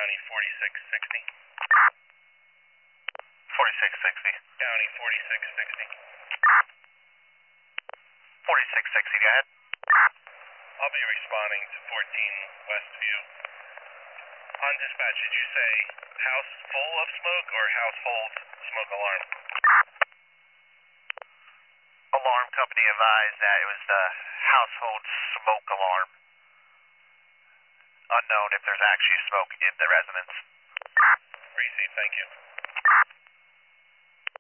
County 4660. 4660. County 4660. 4660, go ahead. I'll be responding to 14 Westview. On dispatch, did you say house full of smoke or household smoke alarm? Alarm company advised that it was the household smoke alarm. Unknown if there's actually smoke in the residence. Received, thank you.